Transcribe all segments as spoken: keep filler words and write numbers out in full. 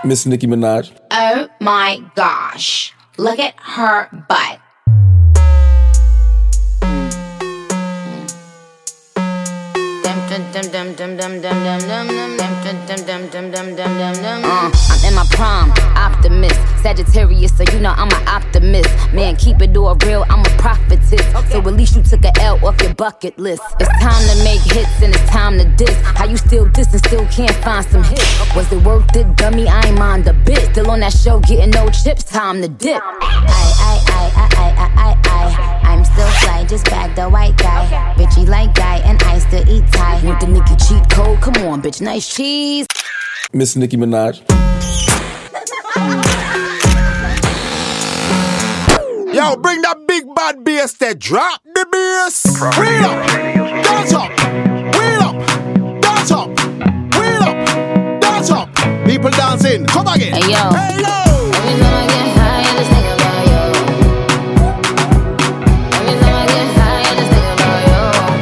Miss Nicki Minaj. Oh my gosh. Look at her butt. Uh, I'm in my prime, optimist, Sagittarius, so you know I'm an optimist. Man, keep it all real, I'm a prophetess. So at least you took a L off your bucket list. It's time to make hits and it's time to diss. How you still diss and still can't find some hits? Was it worth it, dummy? I ain't mind a bit. Still on that show, getting no chips, time to dip. I, I, I, I, I, I, I, I'm still fly, just bag the white guy. Bitchy like guy, and I still eat Thai. Want the Nicki cheat code? Come on, bitch, nice cheese. Miss Nicki Minaj. Yo, bring that big bad bass there. Drop the bass. Wheel up, dance up. Wheel up, dance up. Wheel up, dance up. People dancing. Come again. Hey yo. Hey yo. Every time I get high, I just think about you. Every time I get high, I just think about you.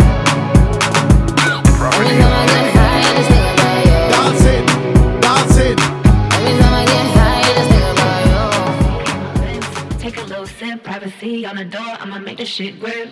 Every time I get high, I just think about you. Dancing, dancing. Every time I get high, I just think about you. Take a little sip, privacy on the door, I'ma make this shit grip.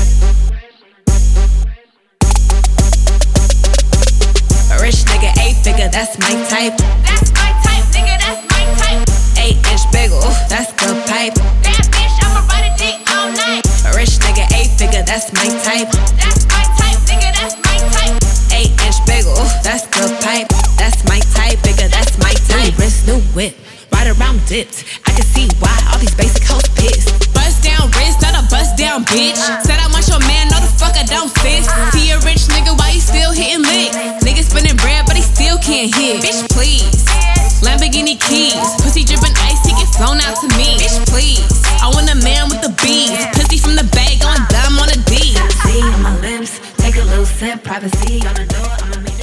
A rich nigga, eight figure, that's my type. That's my type, nigga, that's my type. Eight inch bagel, that's good pipe. Bad bitch, I'ma ride a dick all night. A rich nigga, eight figure, that's my type. That's my type, nigga, that's my type. Eight inch bagel, that's good pipe. That's my type, bigger, that's my type. New wrist, new whip, ride around dipped. I can see why all these basic hoes pissed. Bust down wrist, not a bust down bitch. Said I want your man, no the fuck I don't sis. See a rich nigga, why he still hitting licks? Nigga spinning bread, but he still can't hit. Bitch, please. Lamborghini keys, pussy dripping ice, he get flown out to me. Bitch, please. I want a man with the bees, pussy from the bag, going dumb on a D. See on my lips, take a little sip, privacy on the door, I'ma make